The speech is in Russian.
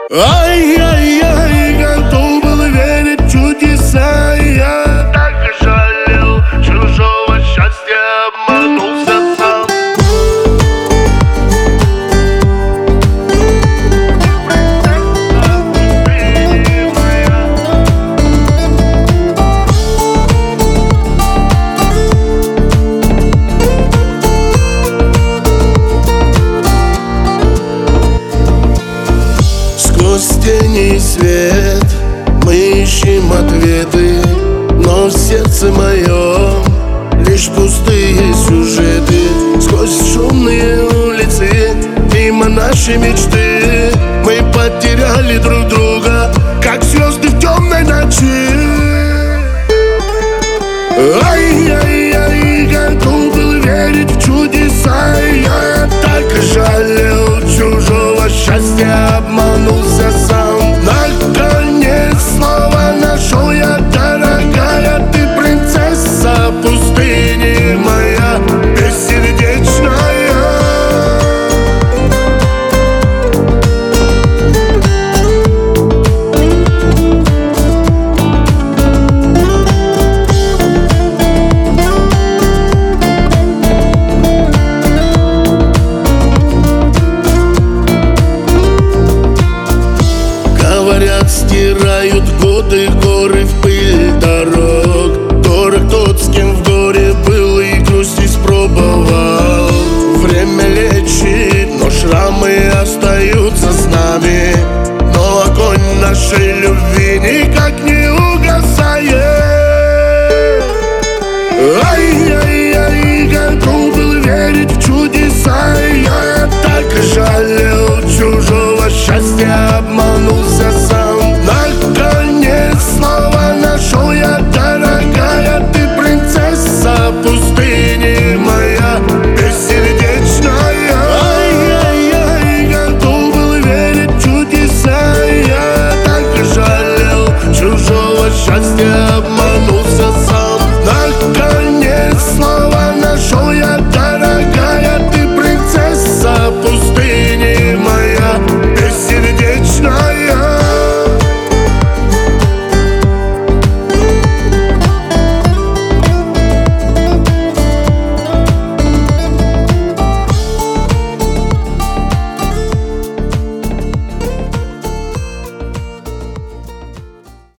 Ай-яй-яй, готов был верить в чудеса. Я так и жалел чужого счастья, обманулся сам. Сквозь тени и свет мы ищем ответы, но в сердце моем лишь пустые сюжеты. Сквозь шумные улицы, мимо нашей мечты, мы потеряли друг друга, как звезды в темной ночи. Ай-яй-яй, готов был верить в чудеса. Я так и жалел чужого счастья, обманулся сам. Наконец снова нашел я, дорогая, ты принцесса пустыни моя бессердечная. Говорят, стирают годы, горы в пыль дорог. Дорог тот, с кем в горе был и грусть испробовал. Время лечит, но шрамы остаются с нами. Но огонь нашей любви никак не угасает. Ай-яй-яй, готов был верить в чудеса. Я так и жалел чужого счастья,